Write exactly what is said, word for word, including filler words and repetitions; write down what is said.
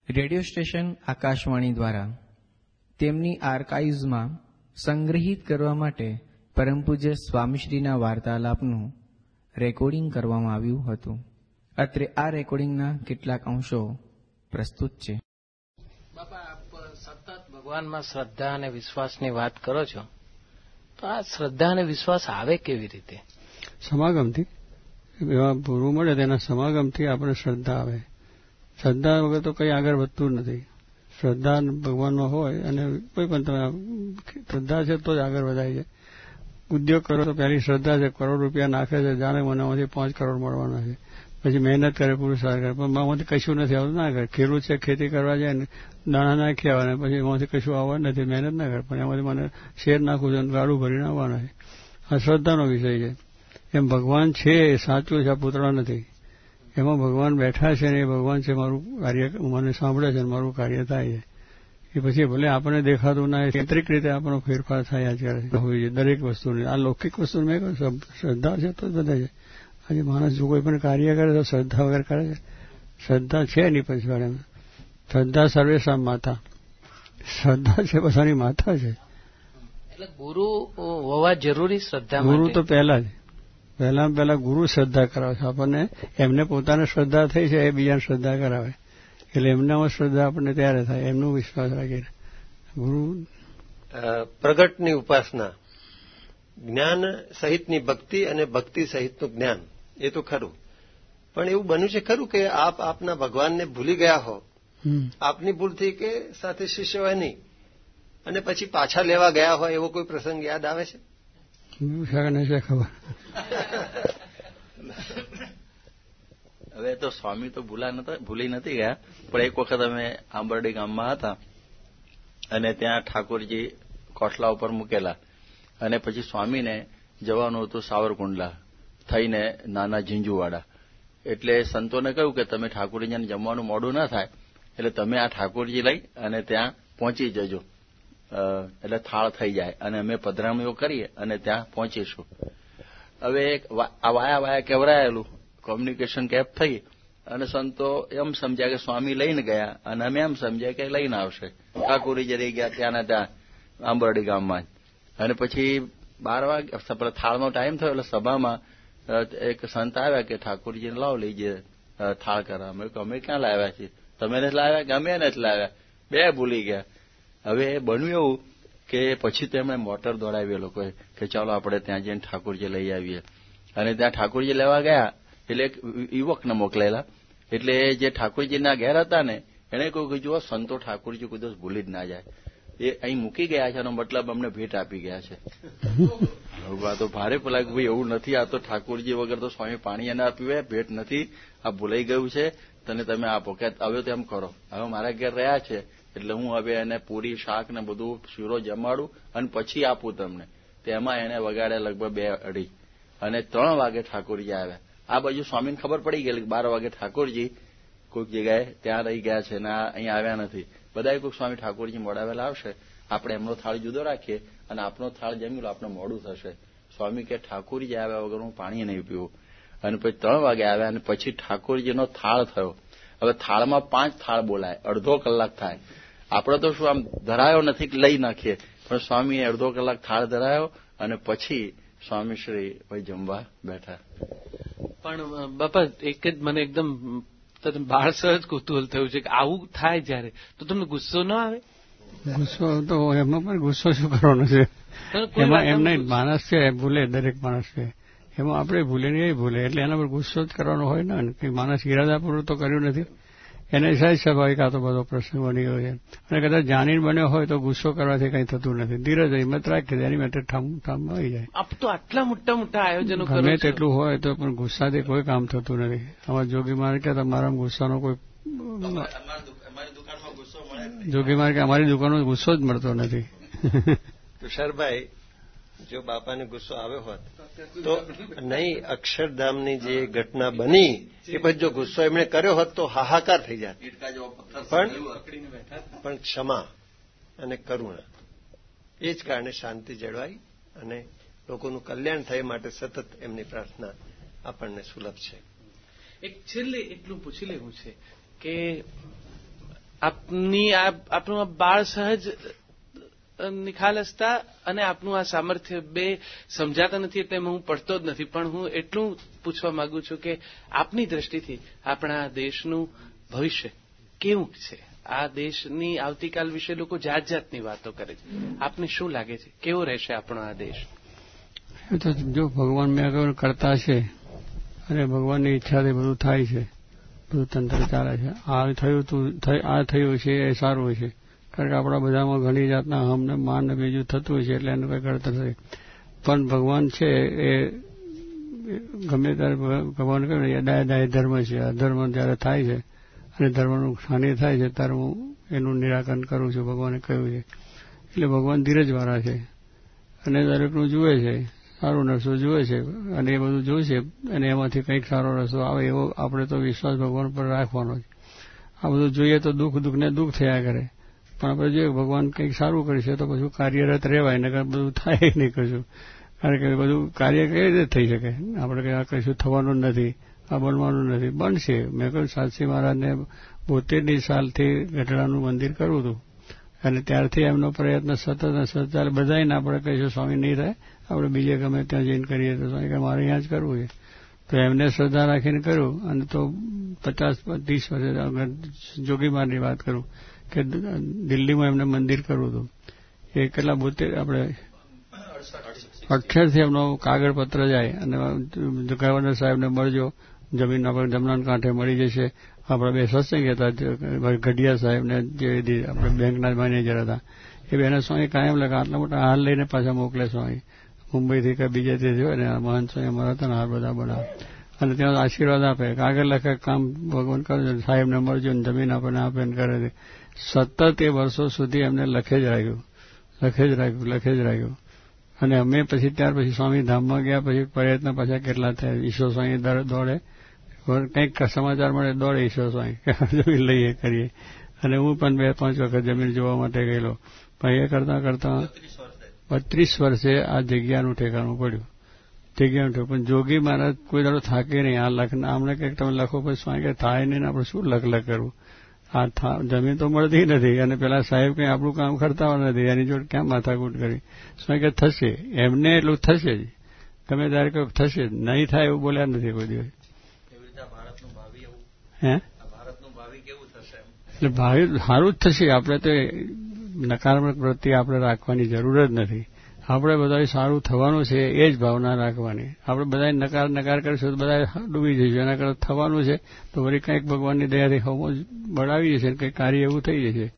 Radio station Akashvani દ્વારા તેમની આર્કાઇવ્સમાં સંગ્રહિત કરવા માટે પરમ પૂજ્ય સ્વામીશ્રીના વાર્તાલાપનું રેકોર્ડિંગ કરવામાં આવ્યું હતું. અત્રે આ રેકોર્ડિંગના કેટલાક અંશો પ્રસ્તુત છે. બાપા, આપ સતત ભગવાનમાં શ્રદ્ધા અને વિશ્વાસની વાત કરો છો, તો આ શ્રદ્ધા અને વિશ્વાસ આવે કેવી રીતે? સમાગમથી. એવા પૂરું મળે તેના સમાગમથી આપણે શ્રદ્ધા આવે. શ્રદ્ધા વગર તો કંઈ આગળ વધતું નથી. શ્રદ્ધા ભગવાનમાં હોય અને કોઈ પણ તમે શ્રદ્ધા છે તો જ આગળ વધાય છે. ઉદ્યોગ કરો તો પહેલી શ્રદ્ધા છે, કરોડ રૂપિયા નાખે છે, જાણે મને આમાંથી પાંચ કરોડ મળવાના છે, પછી મહેનત કરે, પુરુષાર્થ કરે, પણ આમાંથી કશું નથી આવતું, ના કરે. ખેડૂત છે, ખેતી કરવા જાય ને દાણા નાખી આવે ને પછી એમાંથી કશું આવવા નથી, મહેનત ના કરે, પણ એમાંથી મને શેર નાખવું છે, ગાડું ભરીને આવવાના છે. આ શ્રદ્ધાનો વિષય છે. એમ ભગવાન છે એ સાચું છે, આ પૂતળા નથી. એમાં ભગવાન બેઠા છે ને એ ભગવાન છે, મારું કાર્ય મને સાંભળે છે, મારું કાર્ય થાય છે. એ પછી ભલે આપણને દેખાતું ના, યાંત્રિક રીતે આપણો ફેરફાર થાય છે હોય છે દરેક વસ્તુની. આ લૌકિક વસ્તુ મેં કહ્યું શ્રદ્ધા છે તો જ બધા છે. આજે માણસ જો કોઈ પણ કાર્ય કરે તો શ્રદ્ધા વગર કરે છે. શ્રદ્ધા છે એની પછી શ્રદ્ધા સર્વેશા માતા. શ્રદ્ધા છે બધાની માતા છે. એટલે ગુરુ હોવા જરૂરી શ્રદ્ધા. ગુરુ તો પહેલા જ પહેલા પહેલા ગુરુ શ્રદ્ધા કરાવે છે આપણને. એમને પોતાને શ્રદ્ધા થઈ છે એ બીજાને શ્રદ્ધા કરાવે, એટલે એમનામાં શ્રદ્ધા આપણને ત્યારે થાય, એમનો વિશ્વાસ રાખીને. ગુરુ પ્રગટની ઉપાસના, જ્ઞાન સહિતની ભક્તિ અને ભક્તિ સહિતનું જ્ઞાન, એ તો ખરું. પણ એવું બન્યું છે ખરું કે આપ આપના ભગવાનને ભૂલી ગયા હો, આપની ભૂલથી કે સાથે શિષ્ય હોય નહીં, અને પછી પાછા લેવા ગયા હોય એવો કોઈ પ્રસંગ યાદ આવે છે? છે ખબર. હવે તો સ્વામી તો ભૂલા નતા ભૂલી નથી ગયા, પણ એક વખત અમે આંબરડી ગામમાં હતા અને ત્યાં ઠાકોરજી કોટલા ઉપર મૂકેલા, અને પછી સ્વામીને જવાનું હતું સાવરકુંડલા થઈને નાના ઝીંઝુવાડા. એટલે સંતોને કહ્યું કે તમે ઠાકોરજીને જમવાનું મોડું ના થાય એટલે તમે આ ઠાકોરજી લઈ અને ત્યાં પહોંચી જજો, એટલે થાળ થઈ જાય અને અમે પધરામણીઓ કરીએ અને ત્યાં પહોંચીશું. હવે આ વાયા વાયા કેવરાયેલું કોમ્યુનિકેશન કેપ થઈ અને સંતો એમ સમજ્યા કે સ્વામી લઈને ગયા, અને અમે એમ સમજ્યા કે લઈને આવશે. ઠાકોરજી રહી ગયા ત્યાંના ત્યાં આંબરડી ગામમાં. અને પછી બાર વાગે થાળનો ટાઈમ થયો એટલે સભામાં એક સંત આવ્યા કે ઠાકોરજીને લાવો લઈ જઈએ થાળ કરવા. અમે અમે ક્યાં લાવ્યા છીએ, તમે નથી લાવ્યા કે અમે નથી લાવ્યા, બે ભૂલી ગયા. હવે બન્યું એવું કે પછી તેમણે મોટર દોડાવી એ લોકોએ કે ચાલો આપણે ત્યાં જઈને ઠાકોરજી લઈ આવીએ. અને ત્યાં ઠાકોરજી લેવા ગયા એટલે એક યુવકને મોકલેલા. એટલે જે ઠાકોરજીના ઘેર હતા ને એને કહ્યું કે જુઓ સંતો ઠાકોરજી કોઈ દિવસ ભૂલી જ ના જાય, એ અહીં મૂકી ગયા છે, એનો મતલબ અમને ભેટ આપી ગયા છે. આ તો ભારે પેલા કે ભાઈ એવું નથી, આ તો ઠાકોરજી વગર તો સ્વામી પાણી એને આપ્યું હોય, ભેટ નથી, આ ભૂલાઈ ગયું છે, તને તમે આપો. કે હવે તો એમ કરો, હવે મારા ઘેર રહ્યા છે એટલે હું હવે એને પૂરી શાક ને બધું શીરો જમાડું અને પછી આપું તમને. તેમાં એને વગાડ્યા લગભગ બે અઢી, અને ત્રણ વાગે ઠાકોરજી આવ્યા. આ બાજુ સ્વામીને ખબર પડી ગયેલી કે બાર વાગે ઠાકોરજી કોઈક જગ્યાએ ત્યાં રહી ગયા છે ને અહીંયા આવ્યા નથી. બધાએ કોઈક સ્વામી ઠાકોરજી મોડાવેલા આવશે, આપણે એમનો થાળ જુદો રાખીએ અને આપનો થાળ જમી લો, આપણે મોડું થશે. સ્વામી કે ઠાકોરજી આવ્યા વગર હું પાણી નહીં પીવું. અને પછી ત્રણ વાગે આવ્યા અને પછી ઠાકોરજીનો થાળ થયો. હવે થાળમાં પાંચ થાળ બોલાય, અડધો કલાક થાય. આપણે તો શું આમ ધરાયો નથી લઈ નાખીએ, પણ સ્વામીએ અડધો કલાક થાળ ધરાયો અને પછી સ્વામીશ્રી ભાઈ જમવા બેઠા. પણ બાપા એક જ મને એકદમ બાળ સહજ કુતૂહલ થયું છે કે આવું થાય જયારે તો તમને ગુસ્સો ન આવે? ગુસ્સો તો એમાં પણ ગુસ્સો શું કરવાનો છે, એમાં એમને માણસ છે ભૂલે, દરેક માણસ છે, એમાં આપણે ભૂલે ને એ ભૂલે, એટલે એના પર ગુસ્સો જ કરવાનો હોય ને. કે માણસ ઈરાદાપૂર્વક તો કર્યું નથી, એને સહેજ સ્વાભાવિક આ તો બધો પ્રસંગ બની ગયો છે. અને કદાચ જાણીને બન્યો હોય તો ગુસ્સો કરવાથી કંઈ થતું નથી. ધીરજ હિંમત રાખીએ એની માટે ઠામ ઠામ આવી જાય. આપ તો આટલા મોટા મોટા આયોજનો કરો છો, ગમે તેટલું હોય તો પણ ગુસ્સાથી કોઈ કામ થતું નથી. આમાં જોગી મારે કે તમારા ગુસ્સાનો કોઈ જોગી મારે કે અમારી દુકાનો ગુસ્સો જ મળતો નથી. તુષારભાઈ, જો બાપાને ગુસ્સો આવ્યો હોત તો નહીં, અક્ષરધામની જે ઘટના બની એ પછી જો ગુસ્સો એમણે કર્યો હોત તો હાહાકાર થઈ જાય. પણ પણ ક્ષમા અને કરુણા એ જ કારણે શાંતિ જળવાઈ અને લોકોનું કલ્યાણ થાય માટે સતત એમની પ્રાર્થના આપણને સુલભ છે. એક છેલ્લે એટલું પૂછી લેવું છે કે આપની આપનું આ બાળ સહજ નિખાલસતા અને આપનું આ સામર્થ્ય બે સમજાતા નથી, એટલે હું પડતો જ નથી. પણ હું એટલું પૂછવા માંગુ છું કે આપની દ્રષ્ટિથી આપણા દેશનું ભવિષ્ય કેવું છે? આ દેશની આવતીકાલ વિશે લોકો જાત જાતની વાતો કરે છે. આપને શું લાગે છે, કેવો રહેશે આપણો આ દેશ? તો જો ભગવાન મેં કરતા છે અને ભગવાનની ઈચ્છાથી બધું થાય છે, બધું તંત્ર ચાલે છે. આ થયું તું આ થયું છે એ સારું છે, કારણ કે આપણા બધામાં ઘણી જાતના હમને માન ને બીજું થતું હોય છે, એટલે એનું કંઈ કરતા નથી. પણ ભગવાન છે એ ગમે ત્યારે ભગવાન કહ્યું એ દાય દાય ધર્મ છે. અધર્મ જયારે થાય છે અને ધર્મનું હાનિ થાય છે ત્યારે હું એનું નિરાકરણ કરું છું, ભગવાને કહ્યું છે. એટલે ભગવાન ધીરજવાળા છે અને દરેકનું જુએ છે, સારો રસ્તો જુએ છે અને એ બધું જોશે અને એમાંથી કંઈક સારો રસ્તો આવે એવો આપણે તો વિશ્વાસ ભગવાન પર રાખવાનો છે. આ બધું જોઈએ તો દુઃખ દુઃખ ને દુઃખ થયા કરે, પણ આપણે જોઈએ ભગવાન કંઈક સારું કરશે તો પછી કાર્યરત રહેવાય ને બધું થાય નહીં કશું. કારણ કે બધું કાર્ય કઈ રીતે થઈ શકે? આપણે કંઈ આ કશું થવાનું નથી, આ બનવાનું નથી. બનશે. મેં કહ્યું સાતસી મહારાજને બોતેરની સાલથી ગઢડાનું મંદિર કરવું હતું અને ત્યારથી એમનો પ્રયત્ન સતત ને સતત ચાલે. બધાને આપણે કહીશું સ્વામી નહીં થાય, આપણે બીજે ગમે ત્યાં જઈને કરીએ તો સ્વામી કે મારે અહીંયા જ કરવું છે. તો એમને શ્રદ્ધા રાખીને કર્યું. અને તો પચાસ ત્રીસ વર્ષે જોગીમારની વાત કરું કે દિલ્હીમાં એમને મંદિર કરવું હતું. એ કેટલા બોતેર આપણે અઠ્યારથી એમનો કાગળ પત્ર જાય અને ગવર્નર સાહેબને મળજો, જમીન આપણે જમનાન કાંઠે મળી જશે. આપણા બે સત્સંગ હતા, ગઢિયા સાહેબને જે આપણે બેંકના મેનેજર હતા, એ બેને સ્વામી કાયમ લખે આટલા મોટા હાર લઈને પાછા મોકલે સ્વામી મુંબઈથી કે બીજેથી થયો ને મહંત સ્વામી અમારા હતા ને હાર બધા બનાવે અને ત્યાં આશીર્વાદ આપે. કાગળ લખે કામ ભગવાન કરજો, સાહેબને મળજો ને જમીન આપણને આપે ને કરે છે. સતત એ વર્ષો સુધી એમને લખે જ રાખ્યું, લખે જ રાખ્યું, લખે જ રાખ્યું. અને અમે પછી ત્યાર પછી સ્વામી ધામમાં ગયા પછી પ્રયત્ન પાછા કેટલા થયા. ઈશ્વર સ્વામી દોડે, કંઈક સમાચાર મળે દોડે ઈશ્વર સ્વામી જમીન લઈએ કરીએ. અને હું પણ બે પાંચ વખત જમીન જોવા માટે ગયેલો. પણ એ કરતા કરતા બત્રીસ વર્ષે આ જગ્યાનું ઠેકાણું પડ્યું, જગ્યાનું ઠેકાણું. પણ જોગી મહારાજ કોઈ દાડો થાકે નહીં. આ લખ આમને કંઈક તમે લખો પછી સ્વામી કે થાય નહીં ને આપણે શું લખ લખ કરવું? આ જમીન તો મળતી નથી અને પેલા સાહેબ કંઈ આપણું કામ કરતા નથી, એની જોડે ક્યાં માથાકૂટ કરી? સ્વામી કે થશે, એમને એટલું થશે જ, ગમે ત્યારે કંઈક થશે જ, નહીં થાય એવું બોલ્યા નથી કોઈ દિવસ. હે એટલે ભાવિ સારું જ થશે. આપણે તો નકારાત્મક વૃત્તિ આપણે રાખવાની જરૂર જ નથી. આપણે બધા સારું થવાનું છે એ જ ભાવના રાખવાની. આપણે બધા નકાર નકાર કરીશું તો બધા ડૂબી જઈશું. એના કરતાં થવાનું છે તો વળી કંઈક ભગવાનની દયાથી હમો બળાવી જશે, કંઈક કાર્ય એવું થઈ જશે.